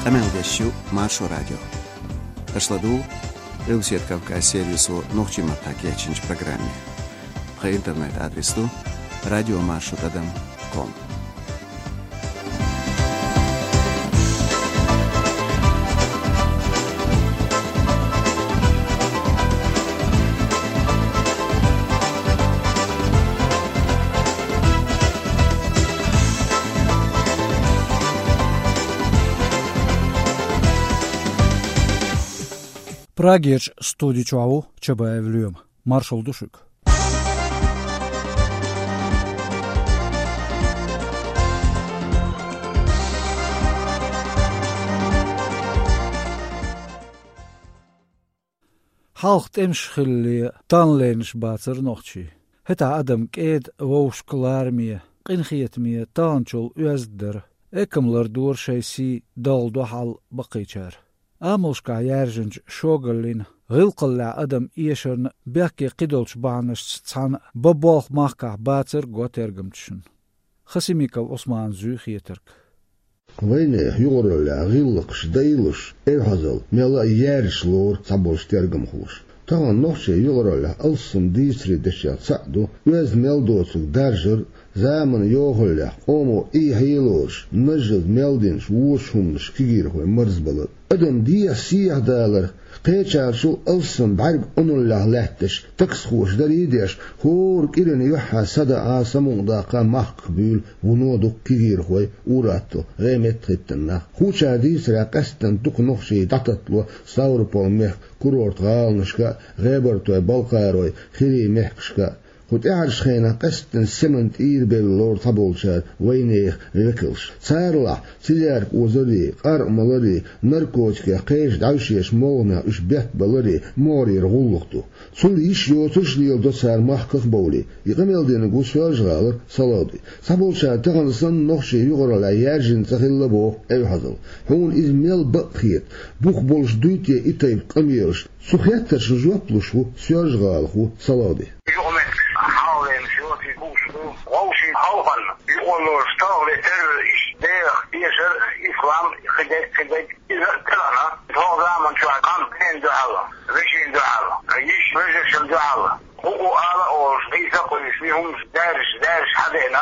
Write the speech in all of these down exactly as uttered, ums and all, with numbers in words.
Амелдещу Маршо радио. Ашладу Элсеткавка сервису Нохчима такячинч программе. По интернет-адресу радиомаршрутадам точка ком. Прагеч студичуаву чабаевлюем. Маршал Душик. Halcht emschilli tanlensch bazer nochi. Heta adam keed wousklarmie, qinkhiyetmie tanchul uazder. Ekamlar doorshaysi daldo hal baqichar. Amuska järjens shogallin غلقلا أدم إيشرن بيكي قدولش بانش تسان ببوخ ماكا باتر غوترغمتشن خسيميكا عثمان زوخي ترك وين يغرلا غلقش دايلش الهزل ميلا يارش لور صبولش ترغمخوش طبعا نوشي يغرلا ألسن ديسري دشيا تسعدو ويز ميلدوتسك دارجر زامن يوغلا قومو إي هيلوش نجد ميلدينش ووشهمش كيغيرهو مرزبلت أدم دي سيح دالر قيتشار شو ألسن بعرب أنو الله لحتش تكسخوش دريديش خور كيرن يوحا سدا آسمون داقا مخبيل ونودو كيغير خوي وراتو غيمت خيتنا خوشا ديسرا قستن تق نخشي داتتلو ساور بول ميخ كورورت غالنشكا غيبرتو بالقاروي خيري ميخشكا خود اعرش خينا قستن سمنت اير باللور طبولشار وينيخ ريكلش سارلا سيجار وزري قار ملري نركوتكي قيش دعوشيش مولنا اش بيت بلري موري رغولوغتو سول يش يوتوش ليل دو سار محقق بولي يقميل دين قو سواج غالر صلادي طبولشار تغنصن نخشي يغرلا يارجن تخيل بوخ ايو حضل هون ازميل بقخيت بوخ بولش دويتي اتايب قميرش سوخياتش جوابلوشو سواج غالخو صلادي ووشي حوفن يقولوا اشتغل تر ايش دير يشر اسلام خدك خدك اذا كلنا هو زعما شو كان بين دعوة ريشين دعوة ايش ريش الدعوة هو على او عيسى قولش فيهم دارش دارش حدينا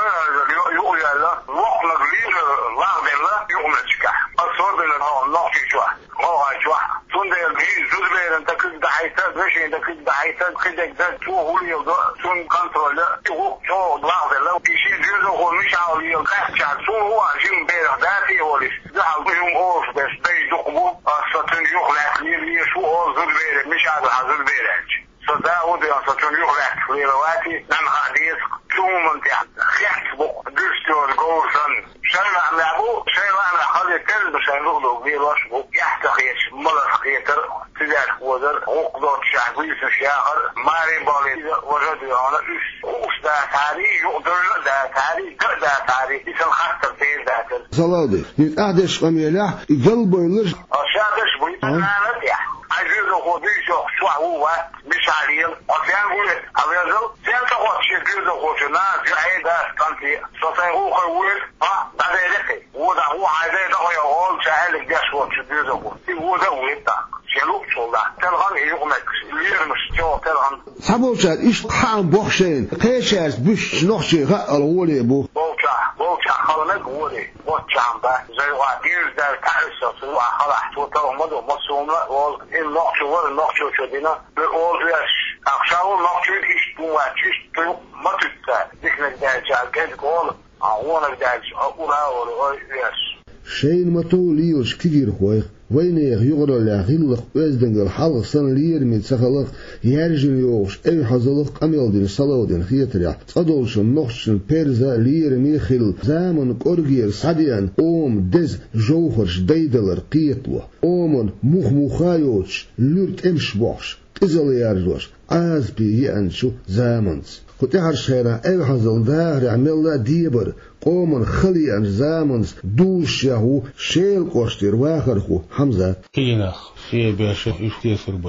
يقول يلا وقنا قليل واخد الله يقوم نتشكح الصور بين هو نوحي شو هو شو سند الجيل زود بين انت كنت دعيتك ريش انت كنت دعيتك خدك ده شو هو اللي سن كنترول هو شو واخد الله يشيل جزء هو مش عاوز يقاعد شو هو عشان بين ذاتي هو اللي ده عاوزهم اوف بس بيدقوا اصلا يخلع لي شو هو زود بين مش عاوز زود بين صدا ودي أصلاً يخلع في رواتي نعم حديث شو منتع خيحت بق دستور جورسن شيء ما عملوا شيء ما عمل خلي كلب شيء نقوله بيروش بق يحتقيش ملص خيتر تجار وزر عقدات شعبية الشاعر ماري بالي وجد أنا إيش وش ده تاريخ يقدر ده تاريخ ده تاريخ إيش الخطر في ذاته صلادي يتقعدش قميلة قلبه يلش أشادش بيتنانت يا عايزه هو بيشو شو هو مش عليه أصلاً قول أبيض سأنت قط شيء كذا قطنا جاي ده كنتي سأسيقو خويل ها ده ذلك وده هو عايزه ده هو يقول سهل الجاش وش كذا قط هو ده ويتا شلو شولا تلغن يقومك لير مش جو تلغن سبوشات إيش حام بوخشين قيشاس بش نخشي غقل ولي بو بوشا بوشا خلنك ولي بوشا با زي وادير ده تعرس سوا خلاص توتر مدو مصومة وال إن نقش ولا نقش شدينا بقول فيش أخشاو نقش إيش تواتش تو ما تتا ذكر ده جال كذا قول أقولك ده أقولها ولا فيش شين متو ليوش كير خوي وين يغير لا غلق وزدن الحلق سن لير من سخلق يرجل يوش اي حزلق اميلدين صلودين خيتريا صدولش نخشن بيرزا لير ميخل زامن قرغير صديان اوم دز جوخرش ديدلر قيتلو اومن مخ مخايوش لورت امش بوش ازل يارجوش از بي ينشو زامنز قلت عرشينا اي حزل دار عمل ديبر قومن خلي أن زامنز دوش يهو شيل قشتر واخر خو حمزة كينخ شيء بيشه اشتيسر باي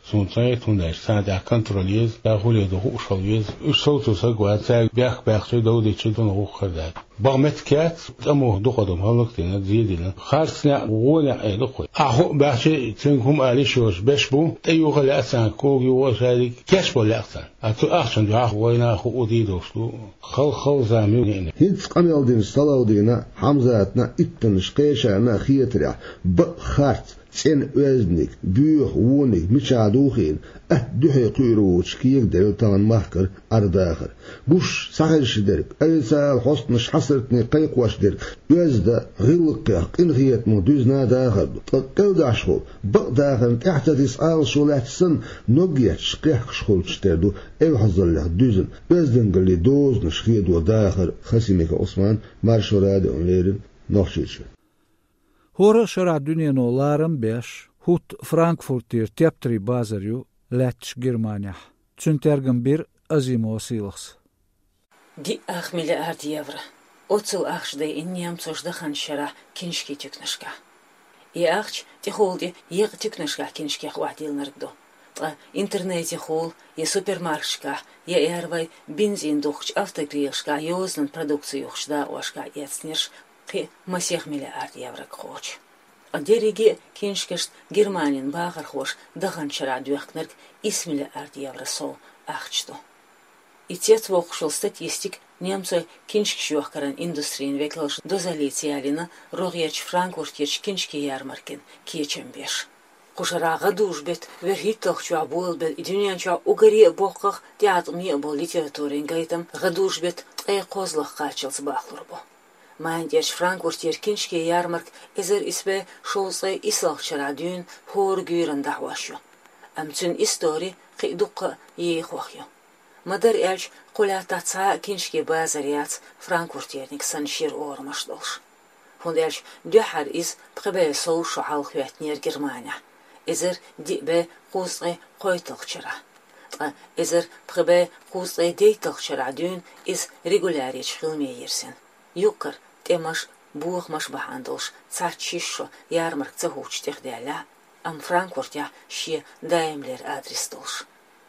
سونتايت هناش ساعة كنتروليز داخل يدو وشليز وصوتو سقوات ساق بيخ بيخ شي دودي تشدون هو خردات بغمت كات أمو دقدم هلقتنا زيدنا خارسنا وونا أي دقوي أخو باشي تنكم آلي شوش بشبو تيوغ لأسان كوغي وشارك كشبو لأسان أتو أخشن جو أخو وينا أخو أديدوشلو خل خل زاميو هيتس قميل دين صلاو دينا حمزاتنا اتنش قيشانا خيترع بخارت سين وزنك بيوخ وونك مشادوخين اه دوحي قيروش كيك دلتان مهكر أرداخر قوش سحر شدرك أيسال حسنش حسرتني قيق واشدرك وزدا غلقه قنخيت مدوزنا داخر تقل داشخو بق داخر احتدي سآل شولات سن نوغيات شقيح شخول تشتردو ايو حظر لح دوزن وزدن قلي دوز نشخيد وداخر خسيميك عثمان مارشو رادي انليرن نوخشيتش Hora şara dünyanın beş, hut Frankfurtir teptri bazaryu, Letç Germania. Çüntergin bir azim osilaks. Di ach milyard евро. Оцел ахшда и немцожда ханшара киншки тюкнашка. И ахч ти холди ег тюкнашка киншки хватил нардо. Та интернете хол, и супермаркетка, и эрвай бензин духч автогришка, йознан продукцию хшда ошка яцнеш. Пи масех миллиард евро хоч. А дереги киншкешт Германин багар хош дахан чара дюхкнерк ис миллиард евро сол ахчто. И тец вохшел статистик немцы киншк шуахкаран индустрийн веклш дозалициалина рогьяч Франкфуртьяч киншки ярмаркин кечем беш. Кушарага душбет верхитлах чуа болбет и дюнянча угари бохках театрми бол литературин гайтам гадушбет эй козлах качылс бахлурбо. Майндяч Франкфуртьер киншки ярмарк эзер исбе шоусай ислахчара дюн хор гюрен дахвашу. Амцун истори қидуққа ейхвахю. Мадар эльч қулятаца киншки базарияц Франкфуртьерник саншир ормаш долш. Хунд эльч дюхар из пхбе соушу халхуятнер Германия. Эзер дибе қусай қойтылчара. Эзер пхбе қусай дейтылчара дюн из регулярич хилмейерсен. Юкар темаш буахмаш бахандолш цачишо ярмарк цехучтех деля ам Франкфуртя ши даймлер адрес долш.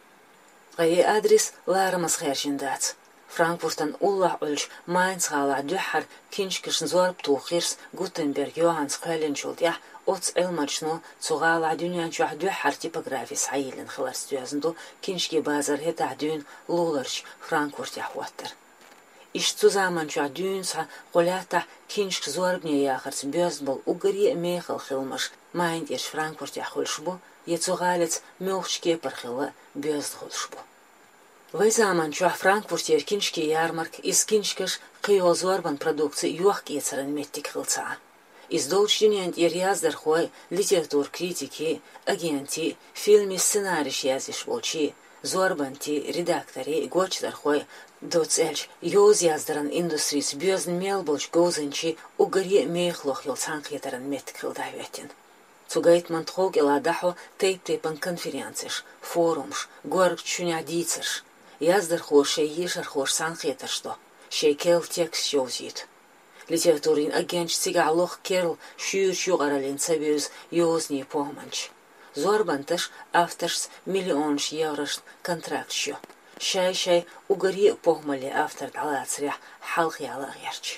Гай адрес лармас хершиндац. Франкфуртан улла ульш Майнц хала дюхар киншкишн зорб тухирс Гутенберг Йоганс Хеленчулдя оц элмачно цугала дюнянчух дюхар типографис хайлен хларстюзенду киншки базар хета дюн луларч Франкфуртя хваттер. Иш zusammenschau dünsa rolata kinsk zorgnie jachers bösbol ugari mechel khilmash meint ihr Frankfurt ja holshbo jetzogalets mölchke parkhila bösdholshbo. Вы заманчу Франкфурт еркиншки ярмарк из киншкаш қио зорбан продукции юах кецерен меттик хилца. Из долчдинент ер яздер хой литератур критики, агенти, фильми сценариш язиш волчи, зорбанти, редактори, гочдер хой доцельч йоз яздеран индустрис бёзн мелболч гозенчи угари мехлох йолцан кетерен меттик хилдаветтин. Цугайт мантхог эладахо тейп-тейпан конференциш, форумш, горг чуня дицерш. Яздер хош шей ешер хош сан хетершто, шей кел текст шоузит. Литературин агенч цигалох керл шюр шугаралин цабюз йозни поманч. Зорбанташ авторс миллионш еврош контрактшо. Шай-шай угари похмали автор далацря халх ялагерч.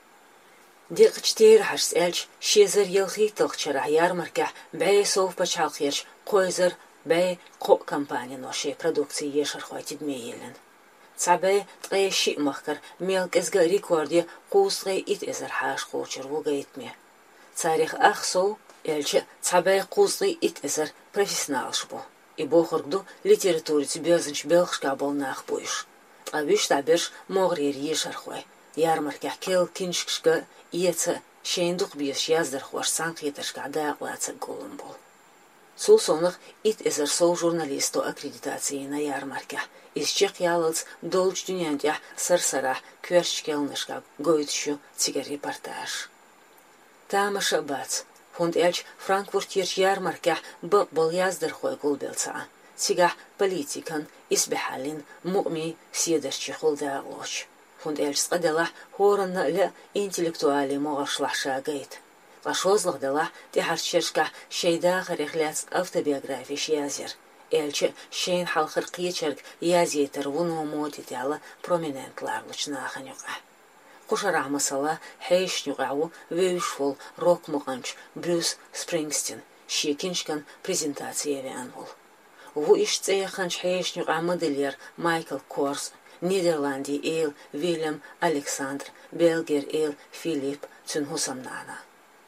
Дикчтер хашс элч шезер елхитылчара ярмарка бэй совпачалхерч койзер бэй ко компания ношей продукции ешер хватит мейлен. Цабэ трэши махкар мелкэсга рекорди кусрэ ит эзер хаш хочер вугаитме. Царих ахсо элче цабэ кусрэ ит эзер профессионал шбо. И бохоргду литературец бёзэнч белхшка бол нахбуиш. Абиш табеш могрир ешер хвай. Ярмарка кел киншкшка иеца шейндук биш яздер хваш санкетешка дааглаца голым бол. Сулсонах ит эзер сол журналисту аккредитации на ярмарке. Из чех ялалц долж дюнянтя сарсара кверчкелнышка гойтшу цигар репортаж. Тамаша бац. Хунд элч Франкфуртьерч ярмарке был яздер хой гулбелца. Цигах политикан избехалин муми сидерчи хулдааглоч. Хунд элч скадала хоранна ля интеллектуали могашлаша гейт. Лашозлых дела тихарчешка шейдах рехляц автобиографиш язер. Elçi şeyin halkır qiyçerg yazyeter vunu modit yala prominentlarlıç nahan yuqa. Quşara masala heyş yuqawu veyşful rock muqanç Bruce Springsteen şekinşkan prezentasiya veyan bol. Bu iş tseyxanç heyş yuqa modelyer Michael Kors, Niderlandi el William Alexander, Belger el Philip tün husamnana.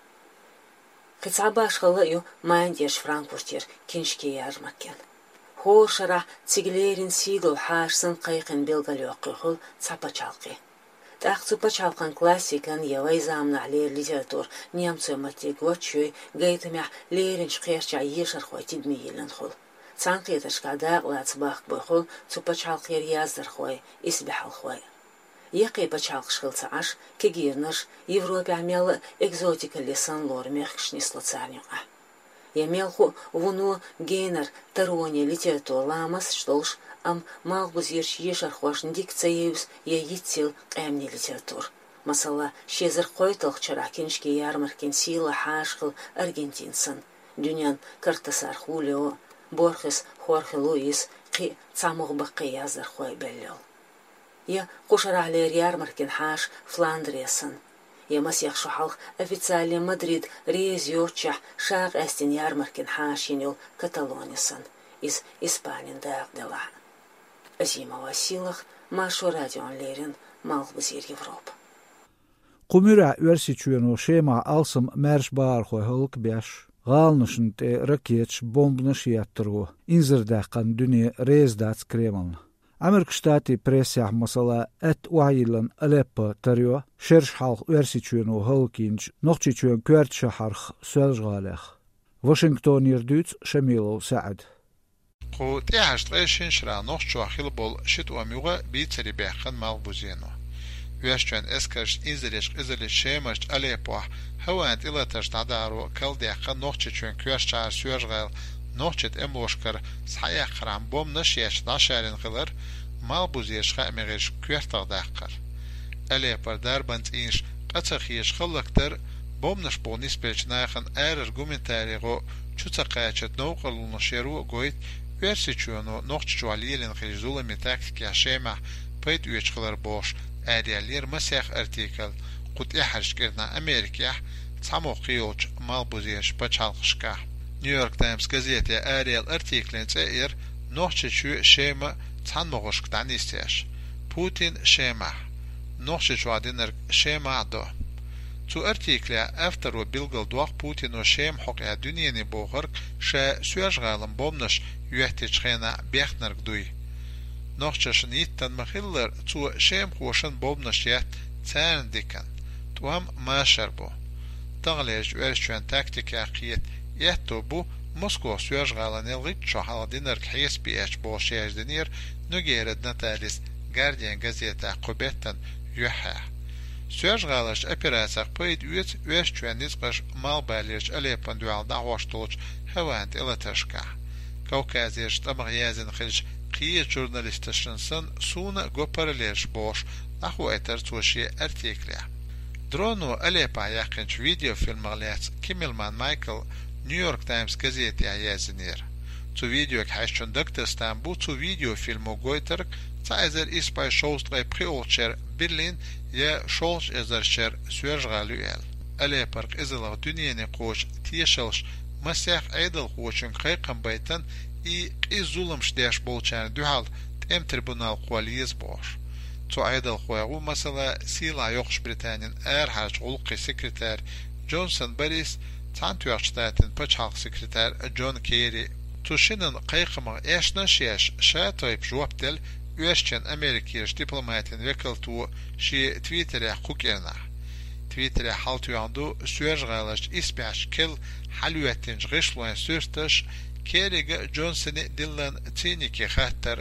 Qitsabashqalı yu Mandier Frankfurter kinşki yarmakken. Hoşara tsigilerin sigil haşsın qayqın belgalyoqqiqul tsapachalqi. Taq tsapachalqan klassikan yavay zamna ler literatur Nemtsoy matigotchoy gaytamya lerin shqercha yeshar khoyti dmiyilin khul. Tsanqetashqa daqlats baq boyxul tsapachalqir yazdar khoy isbihal khoy. Yaqi pachalqshqiltsa ash kegirnash Европа амяла экзотика лесан лор мехшнисла царнюqa. Ямелху вуну генер тароне литератур ламас штолш ам малбуз ерш ешар хвашн дикцеевс я йитсил qamni литератур. Масала шезер qoytalqchara kinshki yarmarkin sila hashqil Argentinsan. Dünyan Cortázar Julio, Borges Jorge Luis qi tsamug baqi yazar khoy bellol. Я quşarahler yarmarkin hash Flandriasan. Я масях шахалх официально Мадрид рейз йорчах шаг эстин ярмаркин хашинил Каталонисан из Испанин дагдела. Азима Василах Машу радион лерин Малбузир Европа. Qumura versiçüyeno şema alsım merş bar xoy hulk beş. Galnışın te raketch bombnaş yattırgo. İnzirdaqan dünya rezdats Kremlna. Amerika Штаты пресях масала эт уайлан Алеппо тарио шерш халх версичуено холкинч нохчичуен кверт шахарх сэлжгалех Вашингтон ирдүц Шамилов Саад قو تيهشت غيشين شرا نوخشو أخيل بول شت وميوغا بيتسري بيخن مالبوزينو ويشتوان اسكرش إنزليش إزليش شيمشت أليبوح هوانت إلا تشت عدارو كل ديخن نوخشيچوين كويش شعر سويشغال نوخشت اموشكر صحيح خرام بوم نشيش ناشارين غلر مالبوزيش خاميغيش كويرتاغ داقر أليبر داربانت إنش قطخيش خلقتر بوم نش بونيس بيش ناخن آر argumentariغو چوتا قاچت نوقلو نشيرو قويت versiçueno noqçualiyelin xilzulami taktika şema payt üyeçqalar boş ariyalir masaq artikel qut iharshkirna Amerika tsamo qiyolch malbuziyash pachalqshka New York Times gazete ariyal artiklin tsair noqçuchu şema tsanmoqshkdan istiyash Putin şema noqçuadiner şema do Tu artikla aftaro bilgal duaq Putin o şem hoqya dünyeni boğarq şa süyajğalın bomnash yuhtechkhena bexnarg duy noqchashn yittan maxillar tu şem xoşan bomnash yat tsandikan tuam masharbo taglej vershwan taktika qiyet yatto bu Moskva süyajğalan elgit şahaladiner khis bih boşyajdinir nugered natalis Guardian gazeta qobettan yuha Süyajğalash operatsiya payt üyet vershwanis qash malbalirch Alepan dual da'washtolch hawant elatashka Kaukaziysh tamaghyazin khilch qiye jurnalistashınsan suna goparlesh bosh ahu eter tushi artikla Drono Alepa yaqinch video filmaglat Kimmelman Michael New York Times gazeti yazinir Tu video khashchun daktastan bu tu video filmo goyterk Taizer ispay showstray priolcher Berlin ya showsh ezercher süyajğaluel Alepark ezelav dünyeni qoş tiyeshalsh Masaq aydal qoçun qayqan baytan i qizulum shdash bolchan duhal tem tribunal qwaliz bosh Tu aydal qoyagu masala sila yoqsh Britaniyan er harch ulqi sekretar Johnson Boris Tantuaqshtatin pachaq sekretar John Kerry Tu shinin qayqama eshna shesh shatayb jwabtel Üyeşçen Amerikiyş diplomatin vekaltu şi Twitter'e hukukena. Twitter'e haltuyandu süyajğalaş isbaş kel halüetin jgışluan sürtaş kerige Johnson'i dillan tiniki xattar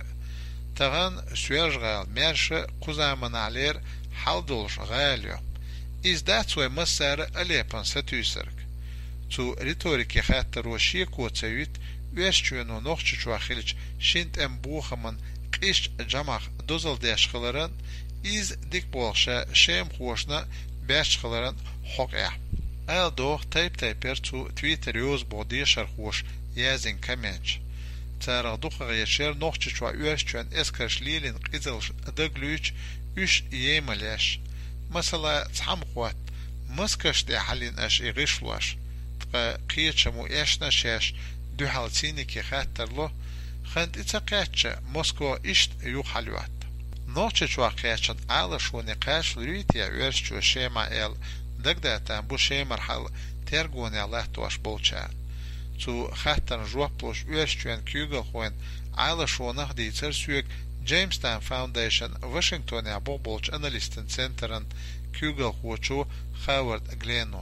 tağan süyajğal merşi kuzaman alir haldolş galyo. İzdatsoy masar Alepan satüsark. Tu ritoriki xattar o şi kotsayut üyeşçüno noqçuçu axilç şint em buxaman Qish jamaq dozal dashqalaran iz dik bolsha shem xoshna bashqalaran hoqya al do type typer tu Twitter yoz bodi shar xosh yazin kamench تارغ دوخ يشير نوخش شوا يوشتوان اسكرش ليلين قزلش دقلوش يش يملاش مثلا تحم قوات مسكش دي حالين اش اغشلوش تقا قيتشمو اشنا شاش دو حالتيني كي خاتر له خند اتقاتش موسكو اشت يو حلوات نوخش شوا قيتشن عالش ونقاش لريتيا يوشتو شيما ال دقداتان بو شيمر حال ترغوني الله توش بولچان تو خاتن جوابلوش يوشتوان كيوغل خوين عالش ونخدي ترسويك جيمستاون فاونديشن واشنطن يا بولچ اناليستن سنترن كيوغل خوچو خاورد غلينوا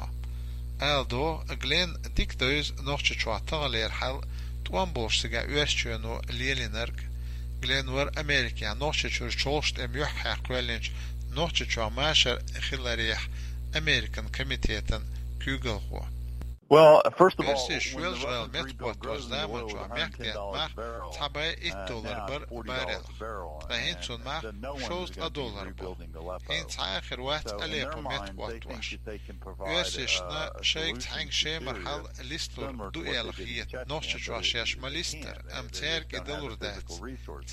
الدو غلين ديك دوز نوخش چوا تغلير حل توان بولشسيغا يوشتوانو ليلينرغ غلينور امريكا نوخش چور چولشت ام يوح حقولنج نوخش چوا ماشر خلاريح امريكان كوميتيتن كيوغل خو Well, first of all, when the Russian crude goes down to one hundred ten dollars a barrel, uh, now it's forty dollars a barrel, and, and no one is going to be rebuilding Aleppo. So in their mind, they think that they can provide uh, a solution to Syria similar to what they did in Chechnya, but they can't. They just don't have the physical resources.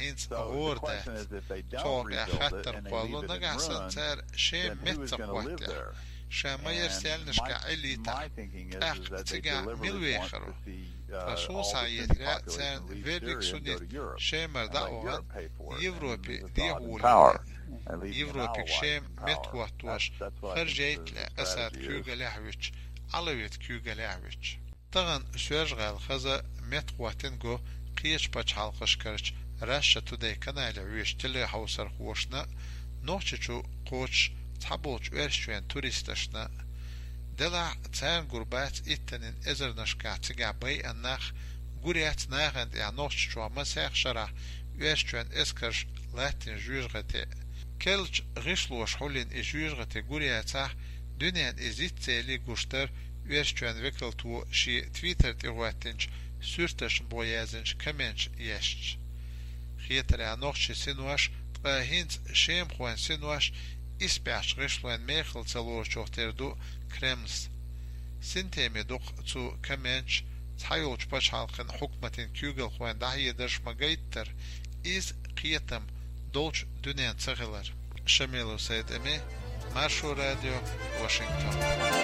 So the question is, if they don't rebuild it and they leave it in ruins, then who is going to live there? شما يرسلنش كعليتا أخ تجا ملويخرو رسول سعيد رأسان فيريك سونيت شمر دعوة يوروبي ديهولي يوروبي شم متواتوش خرجيت لأساد كيوغا لحوش علويت كيوغا لحوش طغن سوشغال خزا متواتن جو قيش باش حلقش كرش راشة تودي كنال عويش تلي حوصر خوشنا نوشتشو قوش تحبوش ورشوين توريستشنا دلع تان قربات اتنين ازرنشكا تقع بي الناخ قريات ناغند يعنوش شو مسيح شرح ورشوين اسكرش لاتين جوجغتي كلج غشلوش حولين اجوجغتي قرياتاه دنيان ازيت تالي قشتر ورشوين وكلتو شي تويتر تيغواتنش سورتش بويازنش كمنش يشش خيتر يعنوش سنواش تقاهينز شيم خوان سنواش إسبعش غشلوان ميخل تلور شوختردو كريملس سنتيمي دوق تو كمانش تحيوش باش حالقن حكمة كيوغل خوان داهي درش مغايتر إز قيتم دولش دنيان تغلر شميلو سيد أمي مارشو راديو واشنطن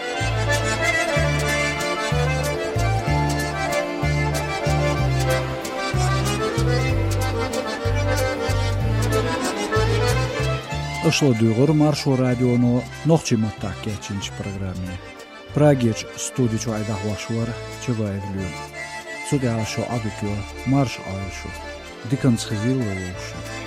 Öшло duyğur Marşo Radio'nu nohçi mattak geçinç programı. Prageç studiço aydahlaşvar çevayevlü. Sude aşo abikyo marş aşo. Dikans xizil oluşu.